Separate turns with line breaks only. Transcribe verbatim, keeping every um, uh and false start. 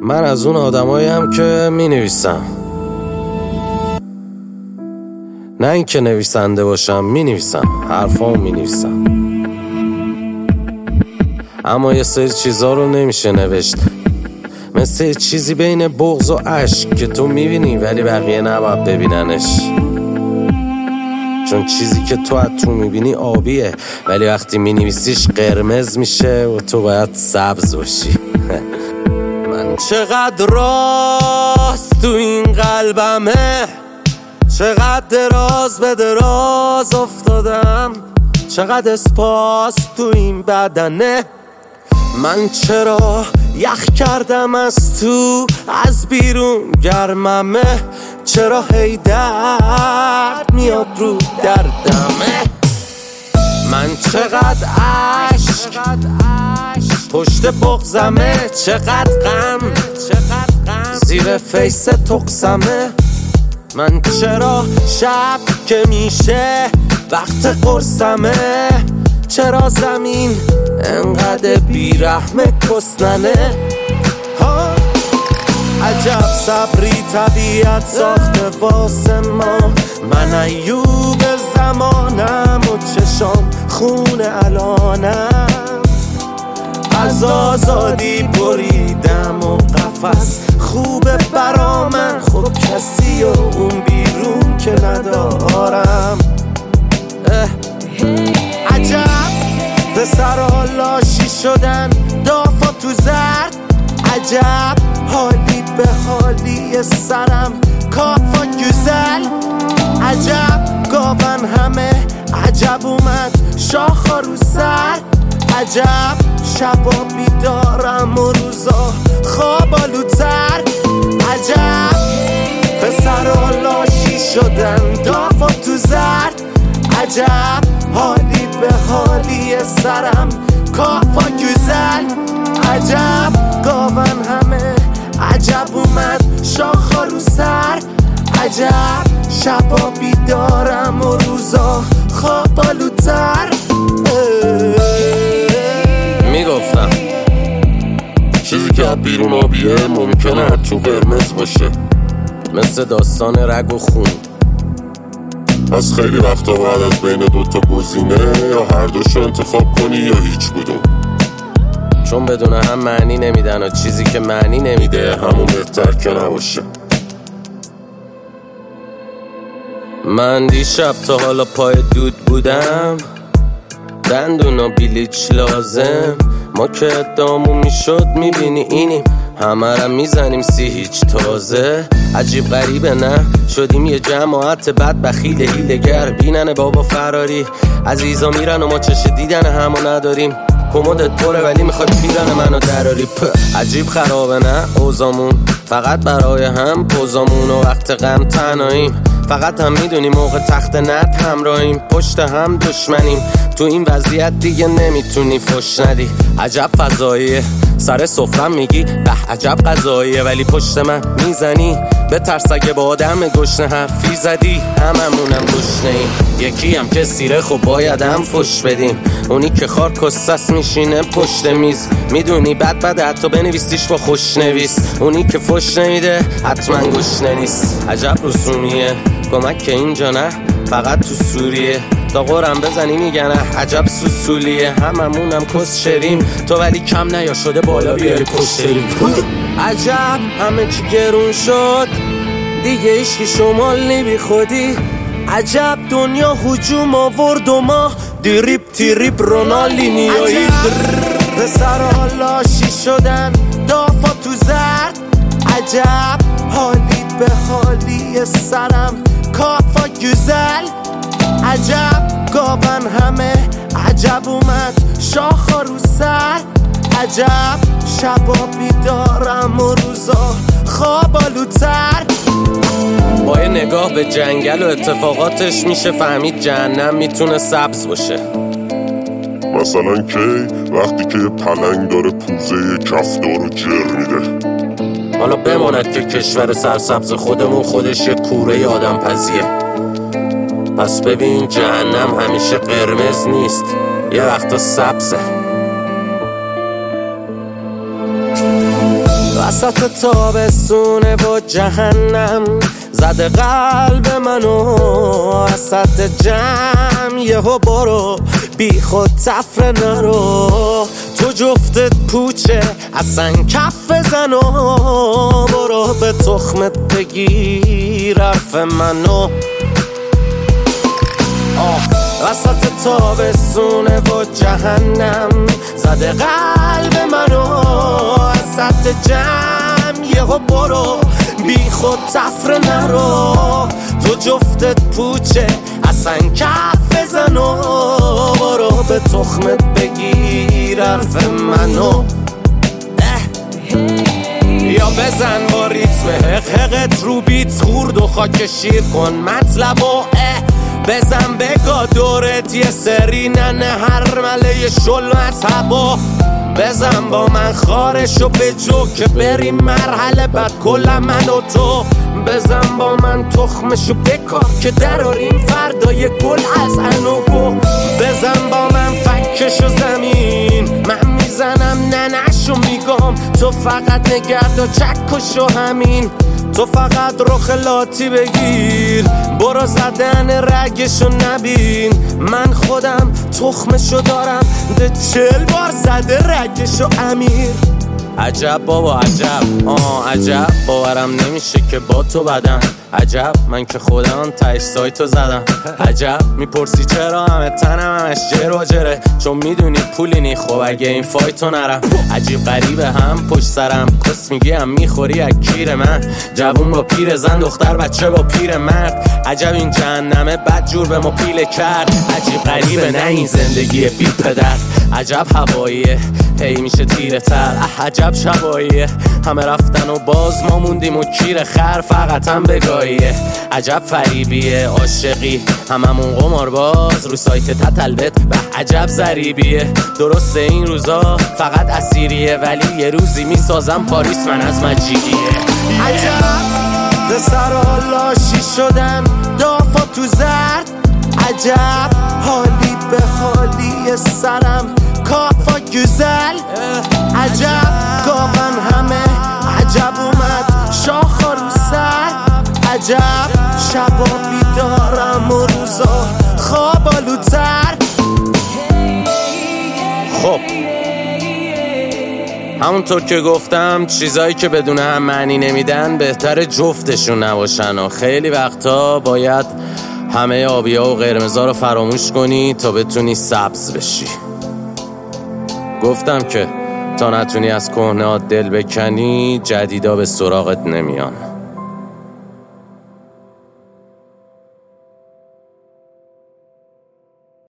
من از اون آدماییم که می نویسم، نه اینکه نویسنده باشم، می نویسم، حرفامو می نویسم. اما یه سری چیزا رو نمیشه نوشت، مثل چیزی بین بغض و عشق که تو میبینی ولی بقیه نباید ببیننش. چون چیزی که تو از تو میبینی آبیه ولی وقتی مینویسیش قرمز میشه و تو باید سبز باشی. من چقدر راست تو این قلبمه، چقدر دراز به دراز افتادم، چقدر اسپاس تو این بدنه. من چرا یخ کردم از تو، از بیرون گرممه، چرا هی درد میاد رو دردمه. من چقدر عشق پشت بغضمه، چقدر غم زیر فیس تقسمه. من چرا شب که میشه وقت قرصمه، چرا زمین انقدر بیرحمه کسننه. ها عجب صبری طبیعت ساخته واسه ما، من ایوب زمانم و چشام خون الانم. از آزادی بریدم و قفس خوبه برا من، خب کسی و اون بیرون که ندارم. عجب پسرها لاشی شدن دافا تو زرد، عجب حالی به حالی سرم کافا گزل. عجب گاون همه، عجب اومد شاخا رو سر، عجب شبا بیدارم و روزا خوابالوتر. عجب پسرها لاشی شدن دافا تو زرد، عجب حالی به حالی سرم کافا گزل. عجب گاون همه، عجب اومد شاخا رو سر، عجب شبا بیدارم و روزا خوابالوتر. میگفتم چیزی که از بیرون آبیه ممکنه تو قرمز باشه، مثل داستان رگ و خون.
پس خیلی وقتا باید از بین دوتا گزینه یا هر دوشو انتخاب کنی یا هیچ کدوم،
چون بدون هم معنی نمیدن و چیزی که معنی نمیده همون بهتر که نباشه. من دیشب تا حالا پای دود بودم، دندون و بلیچ لازم، ما که ادامون میشد میبینی اینیم، همه را میزنیم سی هیچ تازه. عجیب غریبه نه، شدیم یه جماعت بد بخیل هیلگر، بینن بابا فراری، عزیزا میرن و ما چش دیدن همو نداریم. کمدت پره ولی میخواد پیرن منو دراری. عجیب خرابه نه اوزامون، فقط برای هم پوزامون و وقت غم تنهاییم. فقط هم میدونیم موقع تخت نت همراهیم، پشت هم دشمنیم. تو این وضعیت دیگه نمیتونی فش ندی. عجب فضاییه، سر سفرم میگی به عجب غذاییه، ولی پشت من میزنی به ترس اگه با آدم گشنه حرفی زدی. هممونم گشنه ایم، یکی هم که سیره خب باید هم فش بدیم. اونی که خار کسس میشینه پشت میز، میدونی بد بد حتی بنویسیش با خوشنویس. اونی که فش نمیده حتما گشنه نیست. عجب رسومیه، کمک که اینجا نه فقط تو سوریه. تا قرم بزنی میگن عجب سوسولیه، هممونم کس شریم تو ولی کم نیا شده بالا بیاری پشتریم. عجب همه چی گرون شد دیگه، ایشکی شمال بی خودی. عجب دنیا هجوم آورد و ما دیریب تیریب رونالینیایی. پسرها لاشی شدن دافا تو زرد، عجب حالی به حالی سرم کافا گزل. عجب گاون همه، عجب اومد شاخا رو سر، عجب شبا بیدارم و روزا خوابالوتر. با یه نگاه به جنگل و اتفاقاتش میشه فهمید جهنم میتونه سبز باشه.
مثلا کی؟ وقتی که یه پلنگ داره پوزه یه کفدار رو جر میده.
حالا بماند که کشور سرسبز خودمون خودش یه کوره آدم پزیه. پس ببین جهنم همیشه قرمز نیست، یه وقتا سبزه. وسط وسط تابستونه و جهنم زده قلب منو وسط جمع یهو برو بی خود تفره نرو تو جفتت پوچه اصلا کف بزن و برو به تخمت بگیر حرف منو وسط تابستونه و جهنم زده قلب منو وسط جمع یهو برو بی خود تفره نرو تو جفتت پوچه اصلا کف بزن و برو به تخمت بگیر حرف منو یا بزن با ریتم حق حقت رو بیت خورد و خاک شیر کن مطلب و اه بزن بگا دورت یه سری ننه هر مله شل مذهبا بزن با من خارشو به جو که بریم مرحله بعد کل من و تو بزن با من تخمشو بکار که دراریم فردای گل از انوگو بزن با من فکشو زمین من میزنم ننشو میگم تو فقط نگرد و چکشو همین تو فقط رخ لاتی بگیر برو زدن رگشو نبین من خودم تخمشو دارم ده چل بار زده رگشو امیر عجب بابا عجب آه عجب باورم نمیشه که با تو بدم عجب من که خودم تایش سایتو زدم عجب میپرسی چرا همه تنم همش جر و جره چون میدونی پولی نی خب اگه این فایتو نرم عجیب غریبه هم پشت سرم کس میگی هم میخوری از کیر من جوون با پیر زن دختر بچه با پیر مرد عجب این جهنمه بد جور به ما پیله کرد عجیب غریبه نه این زندگی بی پدر عجب هواییه هی میشه تیره تر عجب شباییه همه رفتن و باز ما موندیم و کیر خر فقط هم بگاهیه عجب فریبیه عاشقی هممون قمار باز رو سایت تتلبت به عجب ضریبیه درسته این روزا فقط اسیریه ولی یه روزی میسازم پاریس من از مجیگیه
عجب به سر لاشی شدن دافا تو زرد عجب حالی به حالی سرم کافا گزل عجب گاون همه عجب اومد شاخا رو سر عجب شبا بیدارم و روزا خواب آلودتر
خب همونطور که گفتم چیزایی که بدون هم معنی نمیدن بهتر جفتشون نباشن و خیلی وقتا باید همه آبیا و قرمزا رو فراموش کنی تا بتونی سبز بشی گفتم که تا نتونی از کهنه‌هات دل بکنی جدیدا به سراغت نمیان